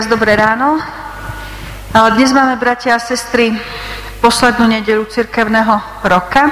Dobré ráno. Dnes máme, bratia a sestry, poslednú nedeľu cirkevného roka,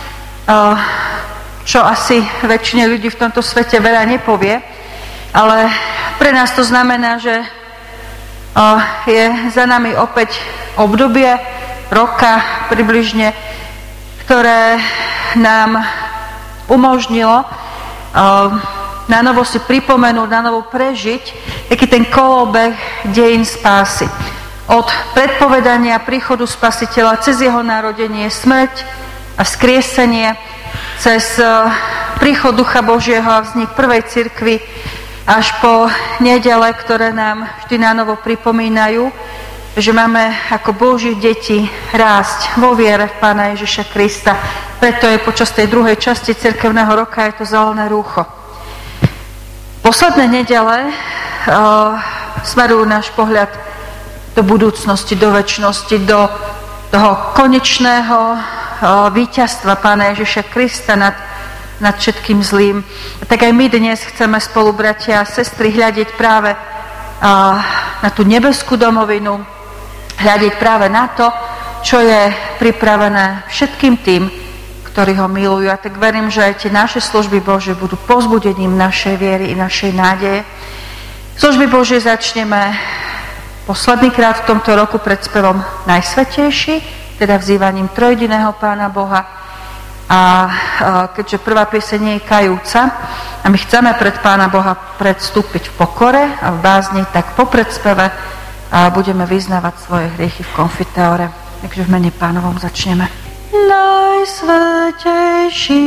čo asi väčšine ľudí v tomto svete veľa nepovie, ale pre nás to znamená, že je za nami opäť obdobie roka približne, ktoré nám umožnilo na novo si pripomenúť, na novo prežiť taký ten kolobeh dejín spásy. Od predpovedania príchodu Spasiteľa cez jeho narodenie, smrť a vzkriesenie, cez príchod Ducha Božieho a vznik prvej cirkvi, až po nedele, ktoré nám vždy na novo pripomínajú, že máme ako Boží deti rásť vo viere v Pána Ježiša Krista. Preto je počas tej druhej časti cirkevného roka je to zelené rúcho. Posledné nedele smerujú náš pohľad do budúcnosti, do večnosti, do toho konečného víťazstva Pána Ježiša Krista nad všetkým zlým. A tak aj my dnes chceme spolu, bratia a sestry, hľadiť práve na tú nebeskú domovinu, hľadiť práve na to, čo je pripravené všetkým tým, ktorí ho milujú. A tak verím, že aj tie naše služby Božie budú povzbudením našej viery i našej nádeje. Služby Božie začneme posledný krát v tomto roku pred spevom Najsvätejší, teda vzývaním trojjediného Pána Boha. A keďže prvá pieseň je kajúca a my chceme pred Pána Boha predstúpiť v pokore a v bázni, tak po predspeve budeme vyznávať svoje hriechy v konfiteore. Takže v mene Pánovom začneme. Najsvätejší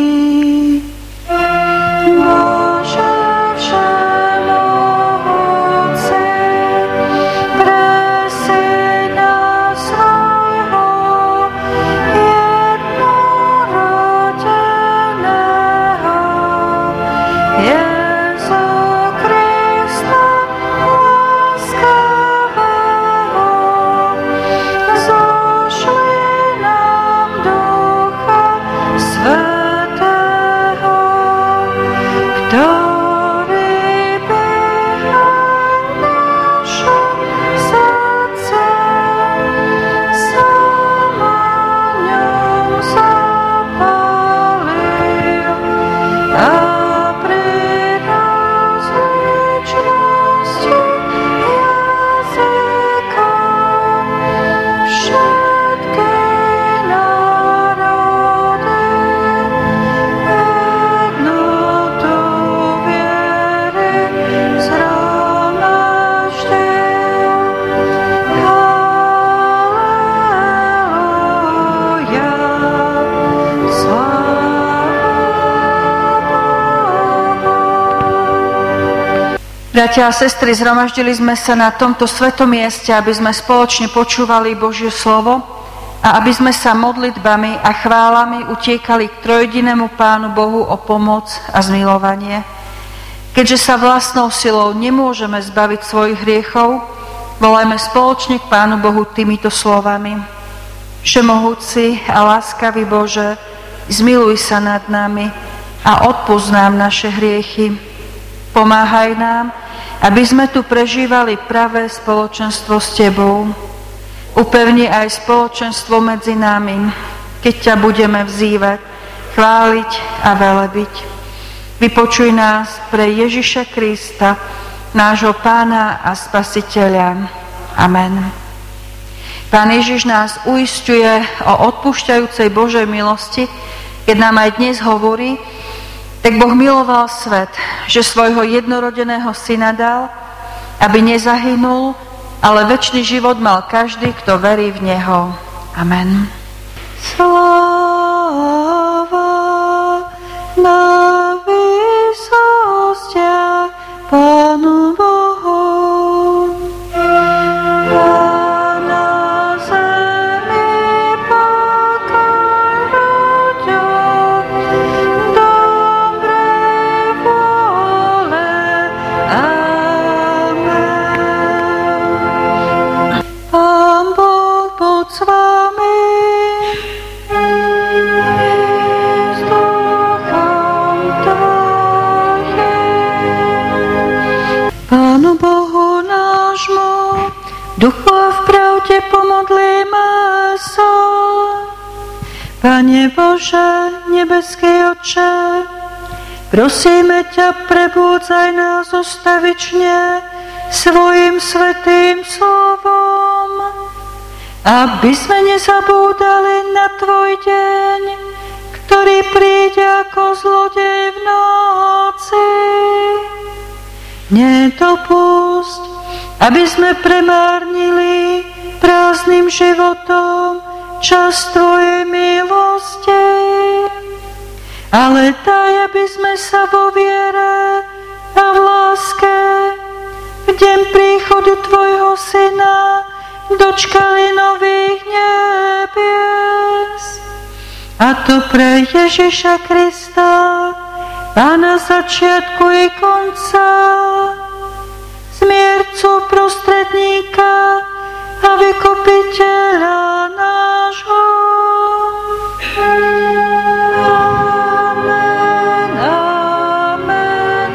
Bože všemohúci, presiň na svojho jednorodeného Jezu Krista láskavého, zošli Ducha Svätého, ktorý behaj naše srdce, sama ňom zapálil a pri rozličnosti jazyka všetky Bratia a sestry, zhromaždili sme sa na tomto svetom mieste, aby sme spoločne počúvali Božie slovo a aby sme sa modlitbami a chválami utiekali k trojjedinému Pánu Bohu o pomoc a zmilovanie. Keďže sa vlastnou silou nemôžeme zbaviť svojich hriechov, volajme spoločne k Pánu Bohu týmito slovami. Všemohúci a láskavý Bože, zmiluj sa nad nami a odpusť nám naše hriechy. Pomáhaj nám, aby sme tu prežívali pravé spoločenstvo s Tebou. Upevni aj spoločenstvo medzi nami, keď ťa budeme vzývať, chváliť a velebiť. Vypočuj nás pre Ježiša Krista, nášho Pána a Spasiteľa. Amen. Pán Ježiš nás uisťuje o odpúšťajúcej Božej milosti, keď nám aj dnes hovorí: tak Boh miloval svet, že svojho jednorodeného syna dal, aby nezahynul, ale večný život mal každý, kto verí v Neho. Amen. Sláva na výsostiach Pánu Bohu. S vami Poďte, pomodlíme sa. Pane Bože, nebeský Otče, prosíme ťa, prebúdzaj nás ustavične svojim svätým slovom, aby sme nezabúdali na tvoj deň, ktorý príde ako zlodej v noci. Nedopusť, aby sme premárnili prázdnym životom čas tvojej milosti, ale daj, aby sme sa vo viere a v láske v deň príchodu tvojho Syna dočkali nových nebies. A to pre Ježiša Krista, Pána začiatku i konca, zmiercu, prostredníka a vykupiteľa nášho. Amen, amen,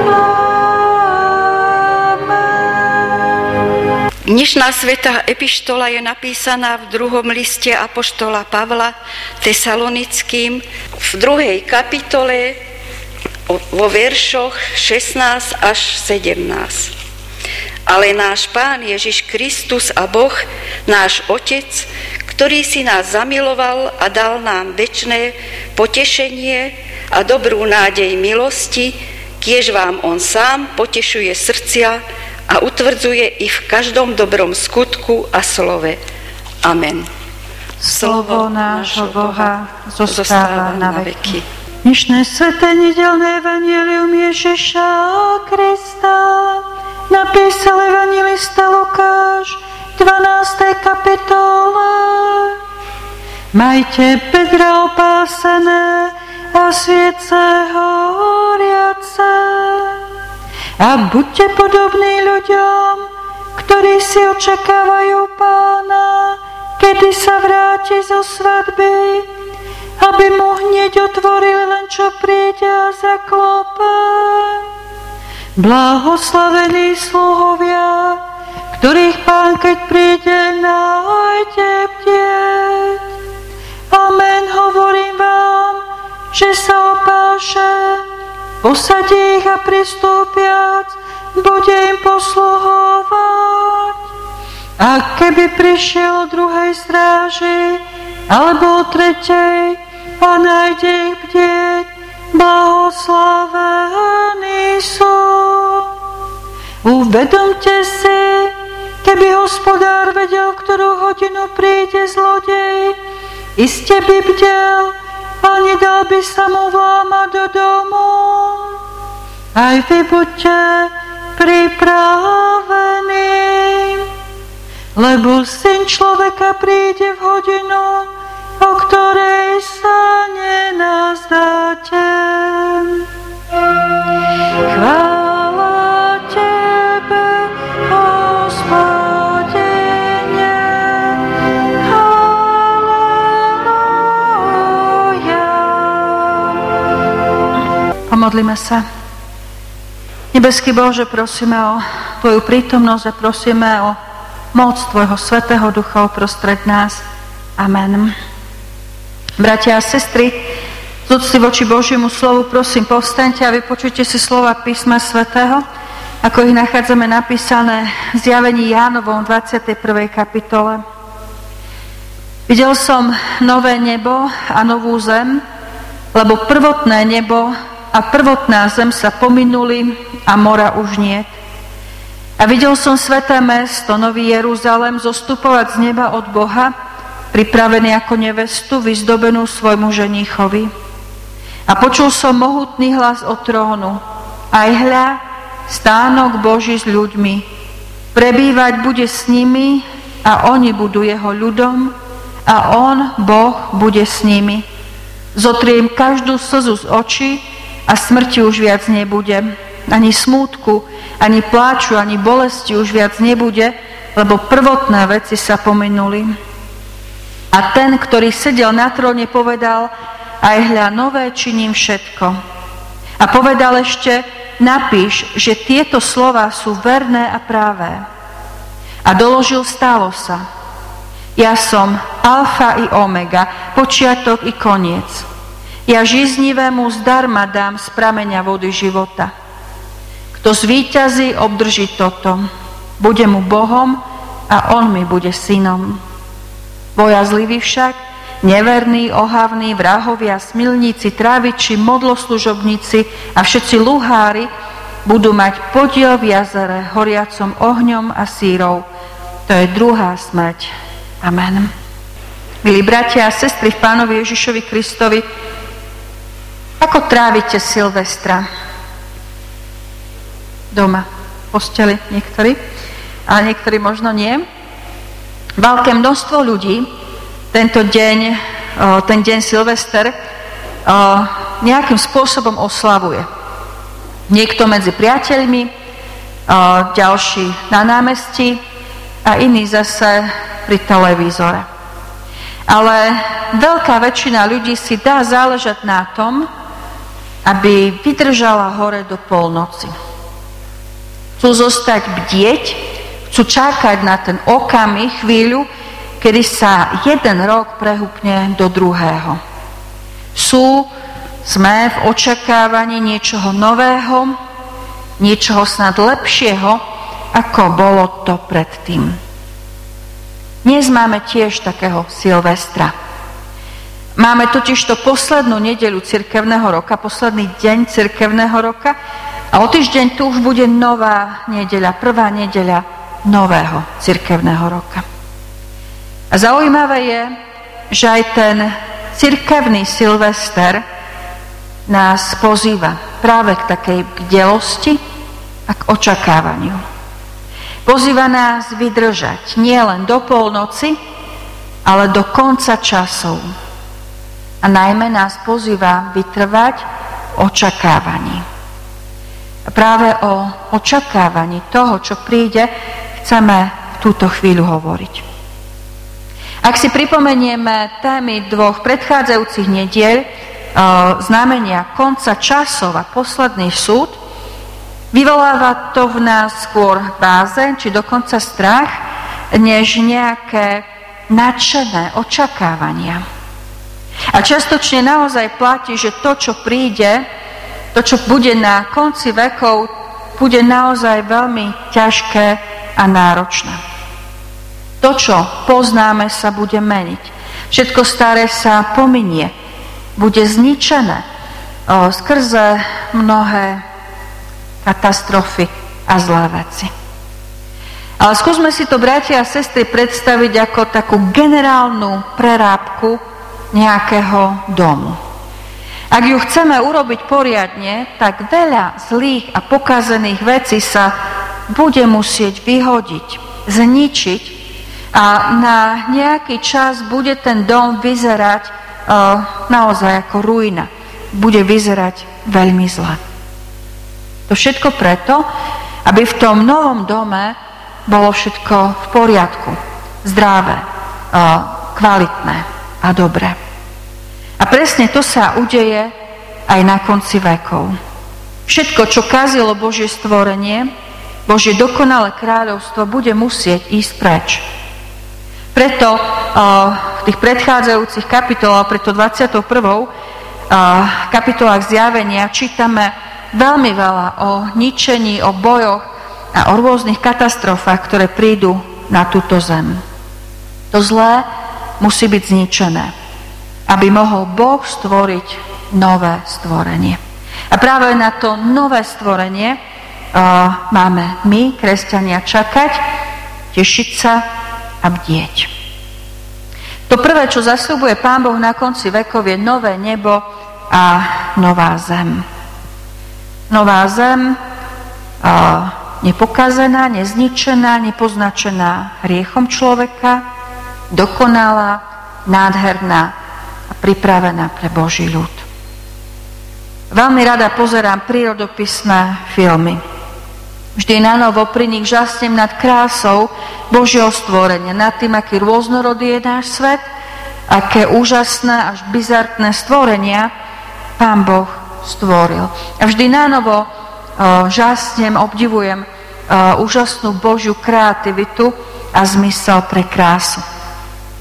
amen. Dnešná svätá epištola je napísaná v 2. liste apoštola Pavla Tesalonickým v 2. kapitole vo veršoch 16 až 17. Ale náš Pán Ježiš Kristus a Boh, náš Otec, ktorý si nás zamiloval a dal nám večné potešenie a dobrú nádej milosti, kiež vám On sám potešuje srdcia a utvrdzuje ich v každom dobrom skutku a slove. Amen. Slovo nášho Boha zostáva na veky. Dnešné sväté nedeľné evanjelium Ježiša Krista napísal evanjelista Lukáš v 12. kapitole. Majte bedra opásané a sviece horiace a buďte podobní ľuďom, ktorí si očakávajú Pána, kedy sa vráti zo svadby, aby mu hneď otvorili, len čo príde a zaklope. Blahoslavení sluhovia, ktorých Pán, keď príde, nájde bdieť. Amen, hovorím vám, že sa opáše, posadí ich a pristúpiac, bude im posluhovať. A keby prišiel o druhej stráži, alebo o tretej, a nájde ich bdieť, blahoslavení sú. Uvedomte si, keby hospodár vedel, ktorú hodinu príde zlodej, iste by bdel a nedal by sa mu vlámať do domu. Aj vy buďte pripravení, lebo Syn človeka príde v hodinu, o ktorej sa nenazdáte. Chvála Tebe, Hospodine, halleluja. Pomodlíme sa. Nebeský Bože, prosíme o Tvoju prítomnosť a prosíme o moc Tvojho Svätého Ducha uprostred nás. Amen. Bratia a sestry, z úcty voči Božiemu slovu, prosím, povstaňte a vypočujte si slova písma svätého, ako ich nachádzame napísané v Zjavení Jánovom 21. kapitole. Videl som nové nebo a novú zem, lebo prvotné nebo a prvotná zem sa pominuli a mora už niet. A videl som sväté mesto, Nový Jeruzalém, zostupovať z neba od Boha, pripravený ako nevestu, vyzdobenú svojmu ženíchovi. A počul som mohutný hlas od trónu. Aj hľa, stánok Boží s ľuďmi. Prebývať bude s nimi a oni budú jeho ľudom a on, Boh, bude s nimi. Zotriem každú slzu z očí a smrti už viac nebude. Ani smútku, ani pláču, ani bolesti už viac nebude, lebo prvotné veci sa pominuli. A ten, ktorý sedel na tróne, povedal, aj hľa, nové činím všetko. A povedal ešte, napíš, že tieto slová sú verné a práve. A doložil, stalo sa. Ja som alfa i omega, počiatok i koniec. Ja žíznivému zdarma dám z prameňa vody života. Kto zvíťazí, obdrží toto. Bude mu Bohom a on mi bude synom. Bojazliví však, neverní, ohavní, vrahovia, smilníci, tráviči, modloslužobníci a všetci luhári budú mať podiel v jazere horiacom ohňom a sírov. To je druhá smrť. Amen. Milí bratia a sestry v Pánovi Ježišovi Kristovi, ako trávite Silvestra? Doma, v posteli niektorí, ale niektorí možno nie. Veľké množstvo ľudí ten deň Silvester nejakým spôsobom oslavuje. Niekto medzi priateľmi, ďalší na námestí a iní zase pri televízore. Ale veľká väčšina ľudí si dá záležať na tom, aby vydržala hore do polnoci. Chcú zostať bdieť, chcú čakať na ten okamih, chvíľu, kedy sa jeden rok prehúpne do druhého. Sme v očakávaní niečoho nového, niečoho snad lepšieho, ako bolo to predtým. Dnes máme tiež takého Silvestra. Máme totižto poslednú nedeľu cirkevného roka, posledný deň cirkevného roka a o týždeň tu už bude nová nedeľa, prvá nedeľa nového cirkevného roka. A zaujímavé je, že aj ten cirkevný Silvester nás pozýva práve k takej bdelosti a k očakávaniu. Pozýva nás vydržať nie len do polnoci, ale do konca časov. A najmä nás pozýva vytrvať v očakávaní. A práve o očakávaní toho, čo príde, chceme v túto chvíľu hovoriť. Ak si pripomenieme témy dvoch predchádzajúcich nediel, znamenia konca časov a posledný súd, vyvoláva to v nás skôr bázeň, či dokonca strach, než nejaké nadšené očakávania. A častočne naozaj platí, že to, čo príde, to, čo bude na konci vekov, bude naozaj veľmi ťažké a náročné. To, čo poznáme, sa bude meniť. Všetko staré sa pominie, bude zničené skrze mnohé katastrofy a zlé veci. Ale skúsme si to, bratia a sestry, predstaviť ako takú generálnu prerábku nejakého domu. Ak ju chceme urobiť poriadne, tak veľa zlých a pokazených vecí sa bude musieť vyhodiť, zničiť a na nejaký čas bude ten dom vyzerať naozaj ako ruina. Bude vyzerať veľmi zle. To všetko preto, aby v tom novom dome bolo všetko v poriadku, zdravé, kvalitné a dobré. A presne to sa udeje aj na konci vekov. Všetko, čo kazilo Božie stvorenie, Božie dokonalé kráľovstvo, bude musieť ísť preč. Preto v tých predchádzajúcich kapitolách, preto 21. kapitolách Zjavenia čítame veľmi veľa o ničení, o bojoch a o rôznych katastrofách, ktoré prídu na túto zem. To zlé musí byť zničené, aby mohol Boh stvoriť nové stvorenie. A práve na to nové stvorenie máme my, kresťania, čakať, tešiť sa a bdieť. To prvé, čo zasľubuje Pán Boh na konci vekov, je nové nebo a nová zem. Nová zem, nepokazená, nezničená, nepoznačená hriechom človeka, dokonalá, nádherná a pripravená pre Boží ľud. Veľmi rada pozerám prírodopisné filmy. Vždy nanovo pri nich žasnem nad krásou Božieho stvorenia, nad tým, aký rôznorodý je náš svet, aké úžasné až bizartné stvorenia Pán Boh stvoril. A vždy nanovo žasnem, obdivujem úžasnú Božiu kreativitu a zmysel pre krásu.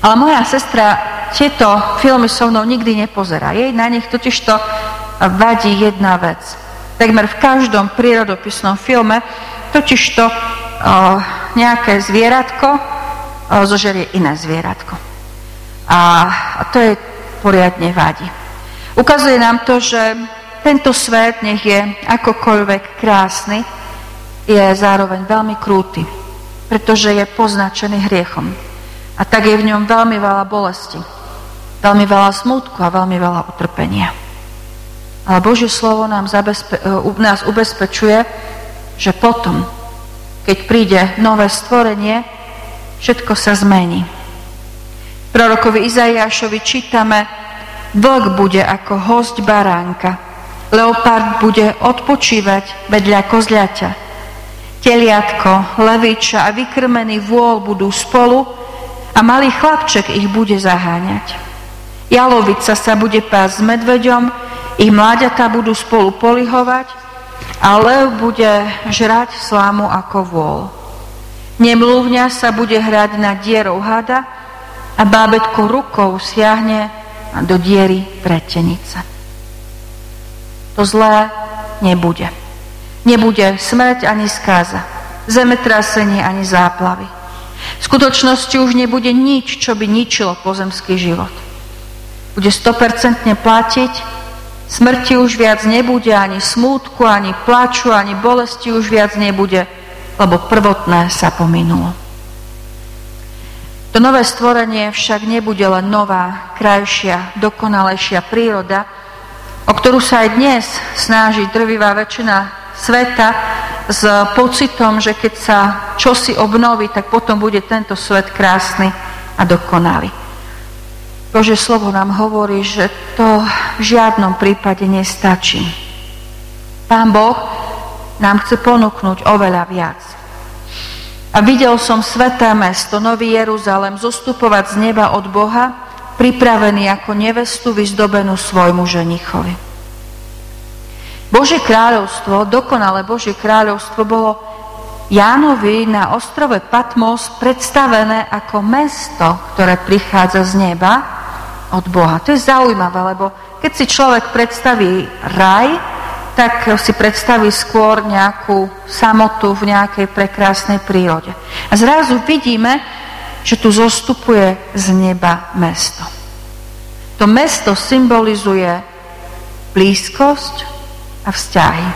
Ale moja sestra tieto filmy so mnou nikdy nepozerá. Jej na nich totižto vadí jedna vec. Takmer v každom prírodopisnom filme totižto nejaké zvieratko zožerie iné zvieratko. A to jej poriadne vadí. Ukazuje nám to, že tento svet, nech je akokoľvek krásny, je zároveň veľmi krúty, pretože je poznačený hriechom. A tak je v ňom veľmi veľa bolesti, veľmi veľa smútku a veľmi veľa utrpenia. Ale Božie slovo nás ubezpečuje, že potom, keď príde nové stvorenie, všetko sa zmení. V prorokovi Izaiášovi čítame: vlk bude ako hosť baránka, leopard bude odpočívať vedľa kozľaťa, teliatko, leviča a vykrmený vôl budú spolu a malý chlapček ich bude zaháňať. Jalovica sa bude pásť s medveďom, ich mláďatá budú spolu polihovať a lev bude žrať slámu ako vôl. Nemluvňa sa bude hrať nad dierou hada a bábätko rukou siahne do diery pretenice. To zlé nebude. Nebude smrť ani skáza, zemetrasenie ani záplavy. V skutočnosti už nebude nič, čo by ničilo pozemský život. Bude 100% platiť, smrti už viac nebude, ani smútku, ani plaču, ani bolesti už viac nebude, lebo prvotné sa pominulo. To nové stvorenie však nebude len nová, krajšia, dokonalejšia príroda, o ktorú sa aj dnes snaží drvivá väčšina sveta s pocitom, že keď sa čosi obnoví, tak potom bude tento svet krásny a dokonalý. Božie slovo nám hovorí, že to v žiadnom prípade nestačí. Pán Boh nám chce ponúknuť oveľa viac. A videl som sväté mesto, Nový Jeruzalém, zostupovať z neba od Boha, pripravený ako nevestu vyzdobenú svojmu ženichovi. Božie kráľovstvo, dokonalé Božie kráľovstvo bolo Jánovi na ostrove Patmos predstavené ako mesto, ktoré prichádza z neba od Boha. To je zaujímavé, lebo keď si človek predstaví raj, tak si predstaví skôr nejakú samotu v nejakej prekrásnej prírode. A zrazu vidíme, že tu zostupuje z neba mesto. To mesto symbolizuje blízkosť a vzťahy.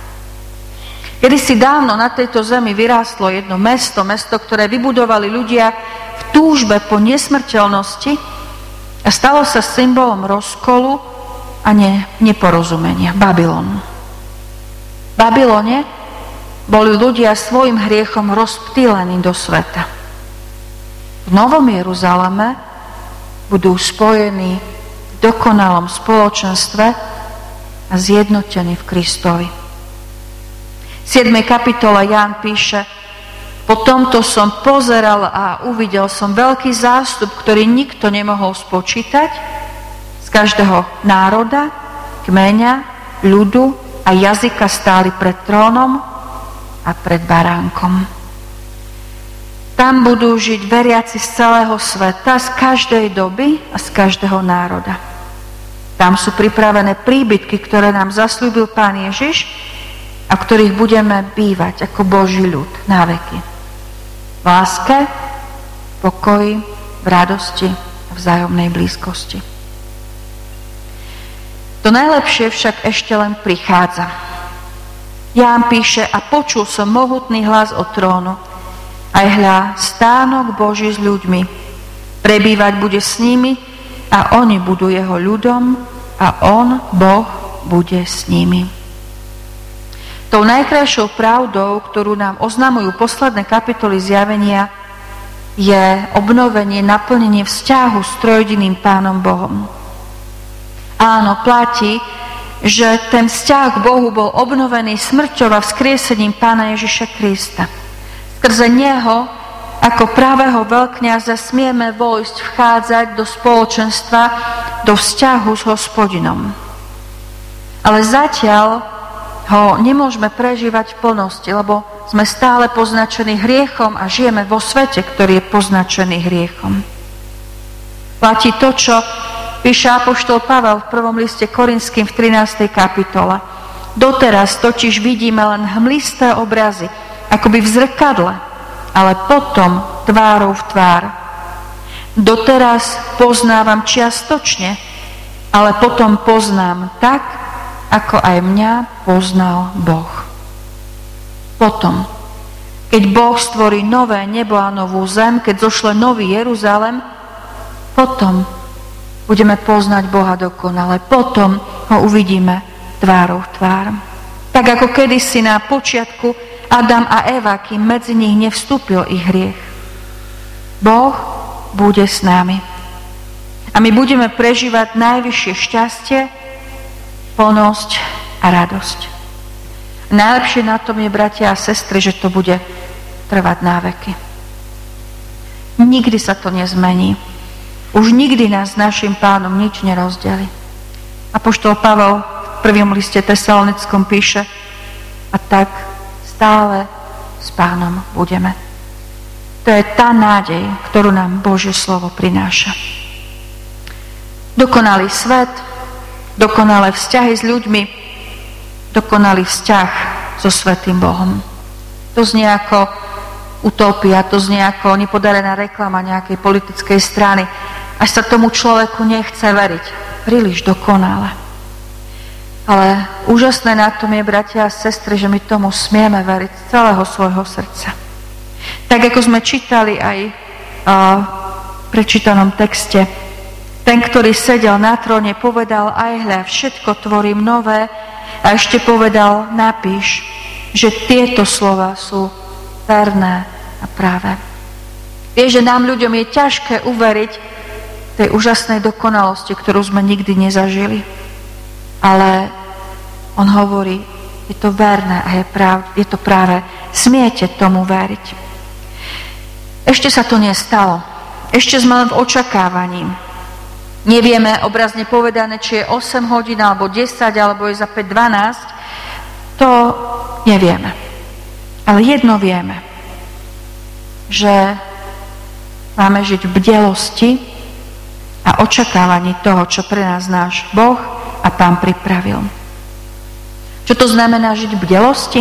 Kedysi dávno na tejto zemi vyrástlo jedno mesto, ktoré vybudovali ľudia v túžbe po nesmrteľnosti a stalo sa symbolom rozkolu a neporozumenia. Babylon. V Babylone boli ľudia svojim hriechom rozptýlení do sveta. V Novom Jeruzaleme budú spojení v dokonalom spoločenstve a zjednotení v Kristovi. V 7. kapitole Ján píše: po tomto som pozeral a uvidel som veľký zástup, ktorý nikto nemohol spočítať, z každého národa, kmeňa, ľudu a jazyka stáli pred trónom a pred baránkom. Tam budú žiť veriaci z celého sveta, z každej doby a z každého národa. Tam sú pripravené príbytky, ktoré nám zasľúbil Pán Ježiš a v ktorých budeme bývať ako Boží ľud na veky. V láske, v pokoji, v radosti a vzájomnej blízkosti. To najlepšie však ešte len prichádza. Ján píše: a počul som mohutný hlas od trónu. Aj hľa, stánok Boží s ľuďmi. Prebývať bude s nimi a oni budú jeho ľudom a on, Boh, bude s nimi. Tou najkrajšou pravdou, ktorú nám oznamujú posledné kapitoly zjavenia, je obnovenie, naplnenie vzťahu s trojjediným Pánom Bohom. Áno, platí, že ten vzťah k Bohu bol obnovený smrťou a vzkriesením Pána Ježiša Krista. Skrze Neho, ako pravého veľkňaza, smieme vchádzať do spoločenstva, do vzťahu s Hospodinom. Ale zatiaľ ho nemôžeme prežívať v plnosti, lebo sme stále poznačení hriechom a žijeme vo svete, ktorý je poznačený hriechom. Platí to, čo píše apoštol Pavel v 1. liste Korinským v 13. kapitole. Doteraz totiž vidíme len hmlisté obrazy, akoby v zrkadle, ale potom tvárou v tvár. Doteraz poznávam čiastočne, ale potom poznám tak, ako aj mňa poznal Boh. Potom, keď Boh stvorí nové nebo a novú zem, keď zošle nový Jeruzalem, potom budeme poznať Boha dokonale. Potom ho uvidíme tvárou v tvár. Tak ako kedysi na počiatku Adam a Eva, kým medzi nich nevstúpil ich hriech. Boh bude s nami. A my budeme prežívať najvyššie šťastie, plnosť a radosť. Najlepšie na tom je, bratia a sestry, že to bude trvať na veky. Nikdy sa to nezmení. Už nikdy nás s našim Pánom nič nerozdelí. Apoštol Pavel v 1. liste Tesalonickom píše: a tak stále s Pánom budeme. To je tá nádej, ktorú nám Božie slovo prináša. Dokonalý svet, dokonalé vzťahy s ľuďmi, dokonalý vzťah so Svätým Bohom. To znie ako utopia, to znie ako nepodarená reklama nejakej politickej strany. Až sa tomu človeku nechce veriť. Príliš dokonale. Ale úžasné na tom je, bratia a sestry, že my tomu smieme veriť z celého svojho srdca. Tak ako sme čítali aj v prečítanom texte, ten, ktorý sedel na tróne, povedal: aj hľa, všetko tvorím nové, a ešte povedal: napíš, že tieto slova sú verné a práve. Vieš, že nám ľuďom je ťažké uveriť tej úžasnej dokonalosti, ktorú sme nikdy nezažili. Ale on hovorí, je to verné a je to práve. Smiete tomu veriť. Ešte sa to nestalo. Ešte sme len v očakávaní. Nevieme obrazne povedané, či je 8 hodín, alebo 10, alebo je za 5:12. To nevieme. Ale jedno vieme, že máme žiť v bdelosti a očakávaní toho, čo pre nás náš Boh a Pán pripravil. Čo to znamená žiť v bdelosti?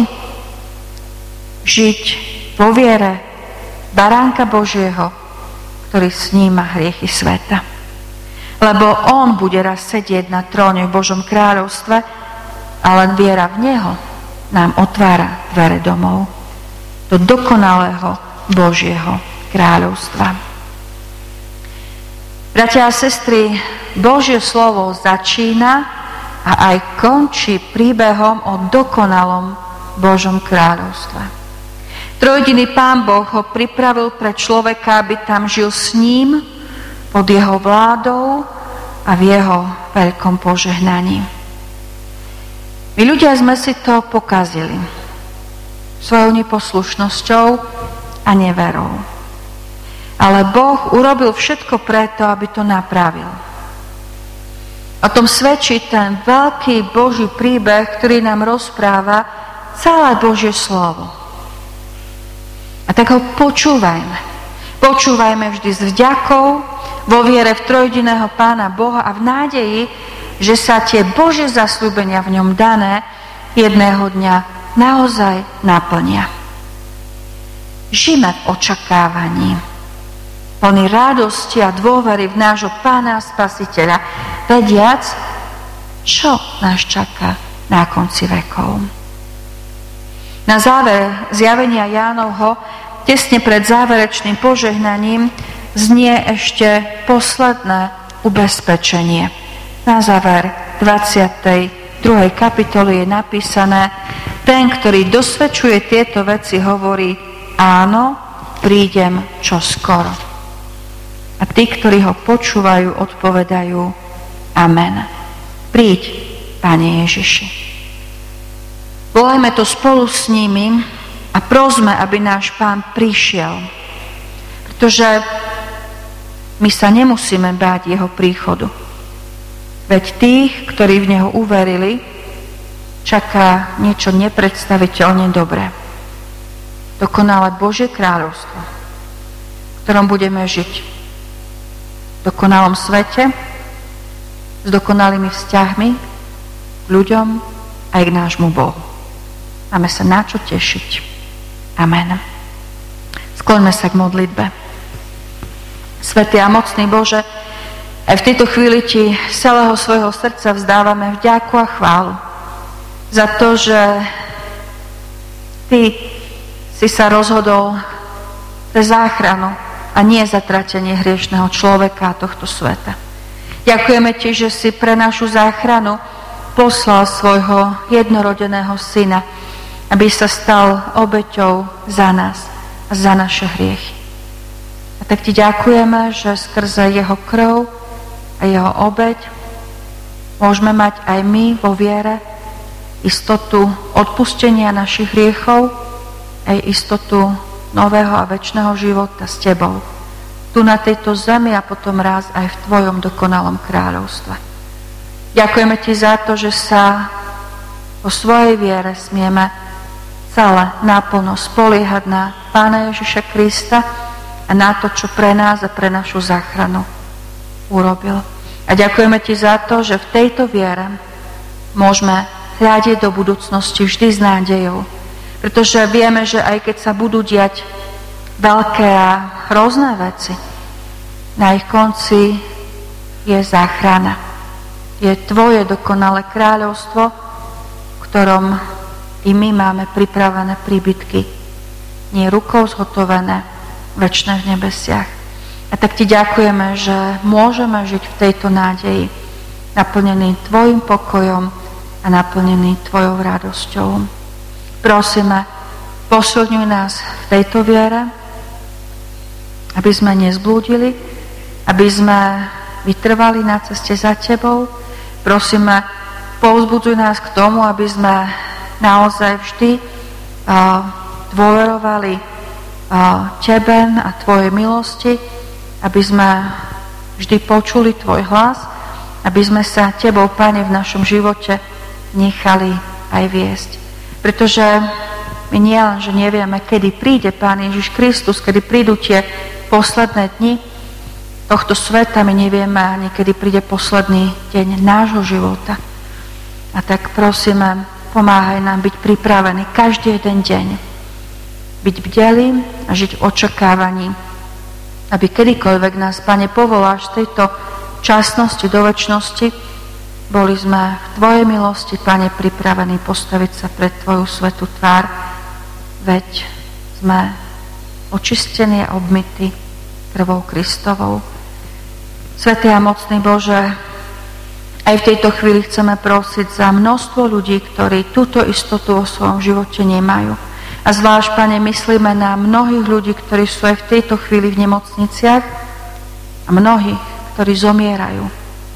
Žiť vo viere Baránka Božieho, ktorý sníma hriechy sveta. Lebo on bude raz sedieť na tróne v Božom kráľovstve a len viera v Neho nám otvára dvere domov do dokonalého Božieho kráľovstva. Bratia a sestry, Božie slovo začína a aj končí príbehom o dokonalom Božom kráľovstve. Trojjediný Pán Boh ho pripravil pre človeka, aby tam žil s ním, pod jeho vládou a v jeho veľkom požehnaní. My ľudia sme si to pokazili svojou neposlušnosťou a neverou. Ale Boh urobil všetko preto, aby to napravil. O tom svedčí ten veľký Boží príbeh, ktorý nám rozpráva celé Božie slovo. A tak ho počúvajme. Počúvajme vždy s vďakou, vo viere v trojjediného Pána Boha a v nádeji, že sa tie Božie zasľúbenia v ňom dané jedného dňa naozaj naplnia. Žijme v očakávaní, plný radosti a dôvery v nášho Pána a Spasiteľa, vediac, čo nás čaká na konci vekov. Na záver zjavenia Jánovho, tesne pred záverečným požehnaním, znie ešte posledné ubezpečenie. Na záver 22. kapitoly je napísané: ten, ktorý dosvedčuje tieto veci, hovorí: áno, prídem čoskoro. A tí, ktorí ho počúvajú, odpovedajú: amen. Príď, Pane Ježiši. Volajme to spolu s nimi a prosme, aby náš Pán prišiel. Pretože my sa nemusíme báť jeho príchodu. Veď tých, ktorí v neho uverili, čaká niečo nepredstaviteľne dobré. Dokonalé Božie kráľovstvo, v ktorom budeme žiť dokonalom svete, s dokonalými vzťahmi k ľuďom aj k nášmu Bohu. Máme sa na čo tešiť. Amen. Skloňme sa k modlitbe. Svätý a mocný Bože, aj v tejto chvíli Ti z celého svojho srdca vzdávame vďaku a chválu za to, že Ty si sa rozhodol pre záchranu a nie zatratenie hriešného človeka a tohto sveta. Ďakujeme Ti, že si pre našu záchranu poslal svojho jednorodeného syna, aby sa stal obeťou za nás a za naše hriechy. A tak Ti ďakujeme, že skrze jeho krv a jeho obeť môžeme mať aj my vo viere istotu odpustenia našich hriechov, aj istotu nového a večného života s Tebou. Tu na tejto zemi a potom raz aj v Tvojom dokonalom kráľovstve. Ďakujeme Ti za to, že sa o svojej viere smieme celé naplno spoliehať na Pána Ježiša Krista a na to, čo pre nás a pre našu záchranu urobil. A ďakujeme Ti za to, že v tejto viere môžeme hľadiť do budúcnosti vždy s nádejou. Pretože vieme, že aj keď sa budú diať veľké a hrozné veci, na ich konci je záchrana. Je Tvoje dokonalé kráľovstvo, v ktorom i my máme pripravené príbytky, nie rukou zhotovené, večné v nebesiach. A tak Ti ďakujeme, že môžeme žiť v tejto nádeji, naplnený Tvojim pokojom a naplnený Tvojou radosťou. Prosíme, posilňuj nás v tejto viere, aby sme nezblúdili, aby sme vytrvali na ceste za Tebou. Prosíme, povzbudzuj nás k tomu, aby sme naozaj vždy dôverovali Tebe a Tvojej milosti, aby sme vždy počuli Tvoj hlas, aby sme sa Tebou, Pane, v našom živote nechali aj viesť. Pretože my nielen, že nevieme, kedy príde Pán Ježiš Kristus, kedy prídu tie posledné dni tohto sveta, my nevieme ani, kedy príde posledný deň nášho života. A tak prosíme, pomáhaj nám byť pripravení každý jeden deň, byť bdelý a žiť v očakávaní, aby kedykoľvek nás, Pane, povoláš z tejto časnosti do večnosti, boli sme v Tvojej milosti, Pane, pripravení postaviť sa pred Tvoju svätú tvár, veď sme očistení a obmytí krvou Kristovou. Svätý a mocný Bože, aj v tejto chvíli chceme prosiť za množstvo ľudí, ktorí túto istotu vo svojom živote nemajú. A zvlášť, Pane, myslíme na mnohých ľudí, ktorí sú aj v tejto chvíli v nemocniciach a mnohých, ktorí zomierajú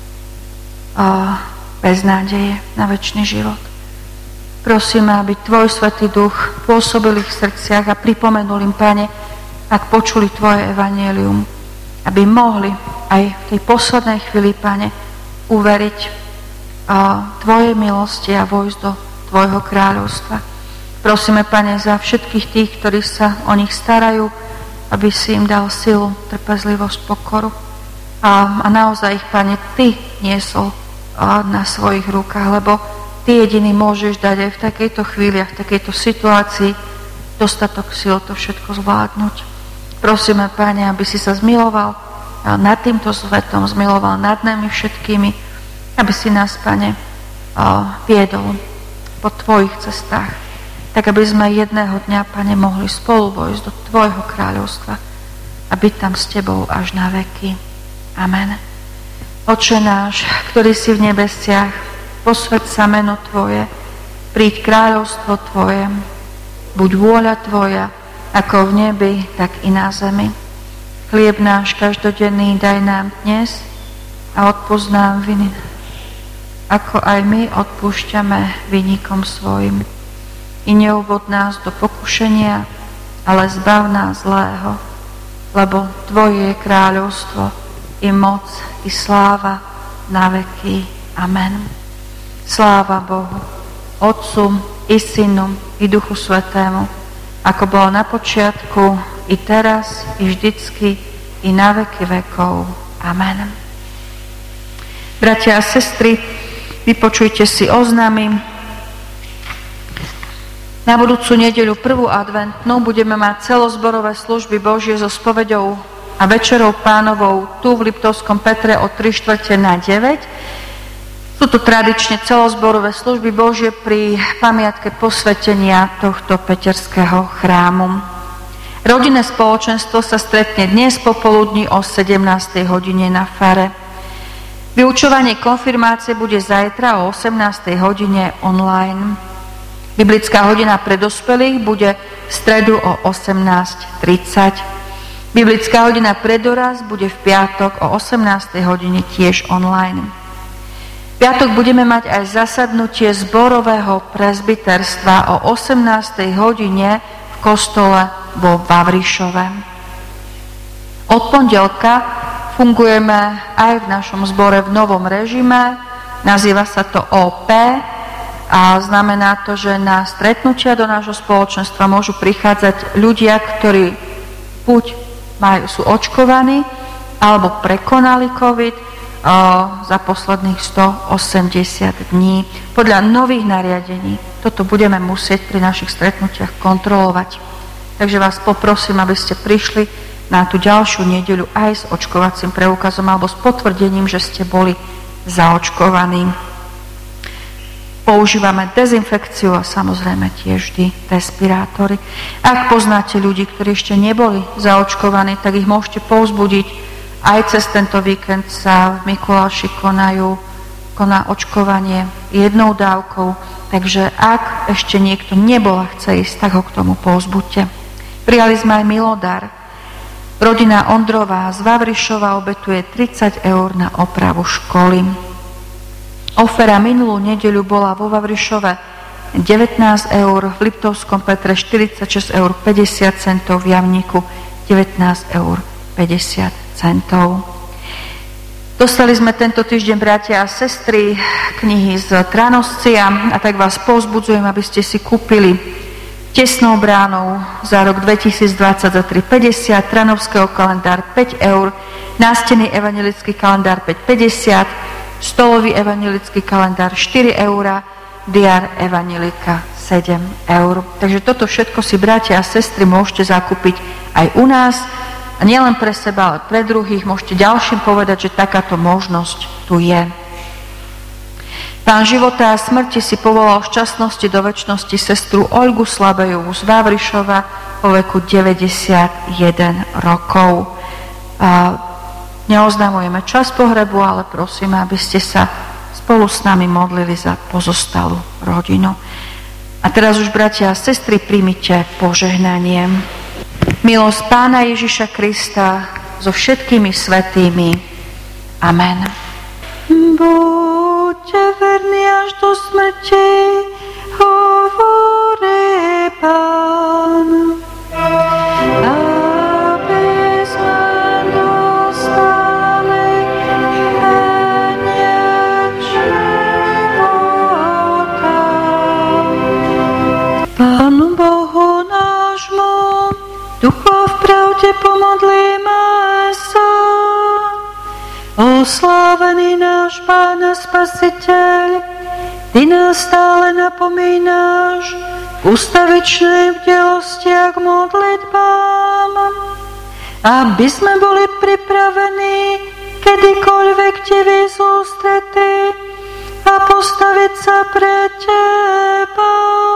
bez nádeje na večný život. Prosíme, aby Tvoj Svätý Duch pôsobil ich v srdciach a pripomenul im, Pane, ak počuli Tvoje evanjelium, aby mohli aj v tej poslednej chvíli, Pane, uveriť Tvojej milosti a vojsť do Tvojho kráľovstva. Prosíme, Pane, za všetkých tých, ktorí sa o nich starajú, aby si im dal silu, trpezlivosť, pokoru. A naozaj ich, Pane, Ty niesol na svojich rukách, lebo Ty jediný môžeš dať aj v takejto chvíli a v takejto situácii dostatok sil to všetko zvládnuť. Prosíme, Pane, aby si sa zmiloval nad týmto svetom, zmiloval nad nami všetkými, aby si nás, Pane, viedol po Tvojich cestách, tak aby sme jedného dňa, Pane, mohli spolu vojsť do Tvojho kráľovstva a byť tam s Tebou až na veky. Amen. Otče náš, ktorý si v nebesiach, posväť sa meno Tvoje, príď kráľovstvo Tvoje, buď vôľa Tvoja, ako v nebi, tak i na zemi. Chlieb náš každodenný daj nám dnes a odpusť nám viny, ako aj my odpúšťame vinníkom svojim. I neuvod nás do pokušenia, ale zbav nás zlého, lebo Tvoje je kráľovstvo, i moc, i sláva na veky. Amen. Sláva Bohu, Otcu, i Synu, i Duchu Svätému, ako bolo na počiatku, i teraz, i vždycky, i na veky vekov. Amen. Bratia a sestry, vypočujte si oznámy. Na budúcu nedeľu 1. adventnú budeme mať celozborové služby Božie so spoveďou a večerou Pánovou tu v Liptovskom Petre o 8:45. Sú to tradične celozborové služby Božie pri pamiatke posvetenia tohto peterského chrámu. Rodinné spoločenstvo sa stretne dnes popoludní o 17. hodine na fare. Vyučovanie konfirmácie bude zajtra o 18. hodine online. Biblická hodina pre dospelých bude v stredu o 18:30. Biblická hodina pre dorast bude v piatok o 18. hodine tiež online. V piatok budeme mať aj zasadnutie zborového presbyterstva o 18. hodine v kostole vo Vavrišove. Od pondelka fungujeme aj v našom zbore v novom režime, nazýva sa to OP a znamená to, že na stretnutia do nášho spoločenstva môžu prichádzať ľudia, ktorí buď sú očkovaní alebo prekonali COVID za posledných 180 dní. Podľa nových nariadení toto budeme musieť pri našich stretnutiach kontrolovať. Takže vás poprosím, aby ste prišli na tú ďalšiu nedeľu aj s očkovacím preukazom alebo s potvrdením, že ste boli zaočkovaní. Používame dezinfekciu a samozrejme tiež vždy respirátory. Ak poznáte ľudí, ktorí ešte neboli zaočkovaní, tak ich môžete povzbudiť. Aj cez tento víkend sa v Mikuláši koná očkovanie jednou dávkou, takže ak ešte niekto nebol a chce ísť, tak ho k tomu povzbuďte. Prijali sme aj milodar. Rodina Ondrová z Vavrišova obetuje 30 eur na opravu školy. Ofera minulú nedeľu bola vo Vavrišove 19 eur, v Liptovskom Petre 46 eur 50 centov, v Javníku 19 eur 50 centov. Dostali sme tento týždeň, bratia a sestry, knihy z Tranoscia a tak vás povzbudzujem, aby ste si kúpili Tesnou bránou za rok 2020 za 3,50, Tranovského kalendár 5 eur, Nástenný evanjelický kalendár 5,50, Stolový evanjelický kalendár 4 eur, Diár evanjelika 7 eur. Takže toto všetko si, bratia a sestry, môžete zakúpiť aj u nás. A nielen pre seba, ale pre druhých. Môžete ďalším povedať, že takáto možnosť tu je. Pán života a smrti si povolal v šťastnosti do večnosti sestru Olgu Slabejovú z Vavrišova vo veku 91 rokov. Neoznamujeme čas pohrebu, ale prosíme, aby ste sa spolu s nami modlili za pozostalú rodinu. A teraz už, bratia a sestry, príjmite požehnanie. Milosť Pána Ježiša Krista so všetkými svätými. Amen. Buďte verní až do smrti, hovorí Pán. Aby sme dostali veniec života. Pánu Bohu nášmu duchu v pravde pomodlíme sa. Oslávený náš Pán a Spasiteľ, Ty nás stále napomínáš k ustavičnej bdelosti a k modlitbám, aby sme boli pripravení kedykoľvek Ti výjsť ústrety a postaviť sa pre Teba.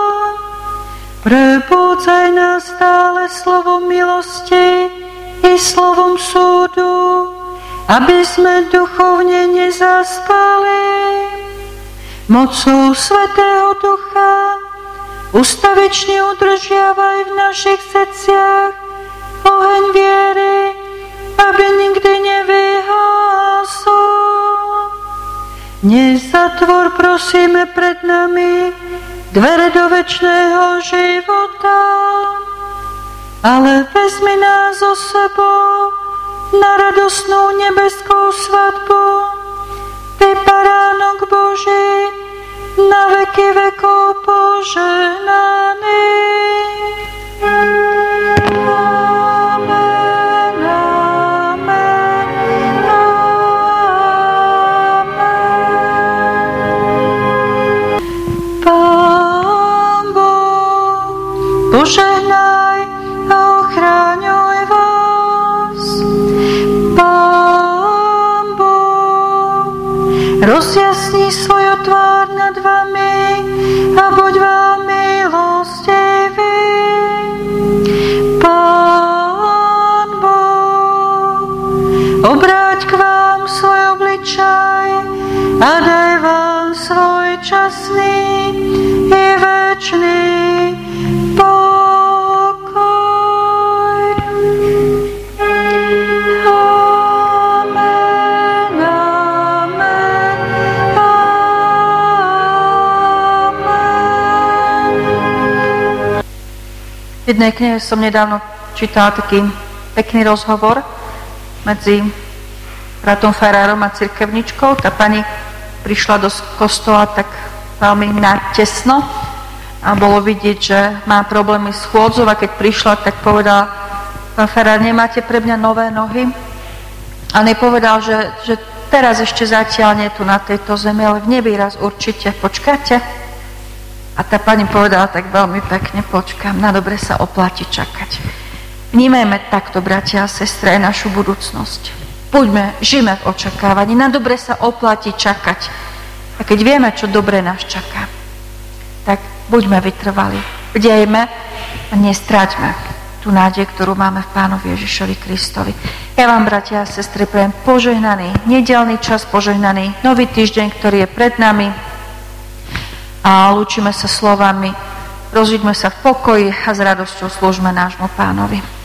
Prebúdzaj nás stále slovom milosti i slovom súdu, aby sme duchovne nezaspali. Mocou Svätého Ducha ustavične udržiavaj v našich srdciach oheň viery, aby nikdy nevyhasol. Nezatvor, prosíme, pred nami dvere do večného života, ale vezmi nás so sebou na radosnú nebeskú svadbu. Ty, Baránok Boží, na veky vekov požehnaný. Amen, amen, amen. rozjasni svoju tvár nad vami a buď vám milostivý. Pán Boh, obráť k vám svoj obličaj a daj vám svoj časný i večný pokoj. Amen, amen, amen. V jednej knihe som nedávno čítala taký pekný rozhovor medzi bratom farárom a cirkevničkou. Tá pani prišla do kostola tak veľmi natesno a bolo vidieť, že má problémy s chôdzou a keď prišla, tak povedala: pán farár, nemáte pre mňa nové nohy? A nepovedal, že teraz ešte zatiaľ nie tu na tejto zemi, ale v nebi raz určite. Počkáte? A tá pani povedala tak veľmi pekne: počkám, na dobre sa oplatí čakať. Vnímajme takto, bratia a sestry, aj našu budúcnosť. Žijme v očakávaní, na dobre sa oplatí čakať. A keď vieme, čo dobre nás čaká, tak buďme vytrvali, bdejme a nestráťme tú nádej, ktorú máme v Pánovi Ježišovi Kristovi. Ja vám, bratia a sestry, prajem požehnaný nedeľný čas, požehnaný nový týždeň, ktorý je pred nami, a lúčime sa slovami: rozíďme sa v pokoji a s radosťou slúžme nášmu Pánovi.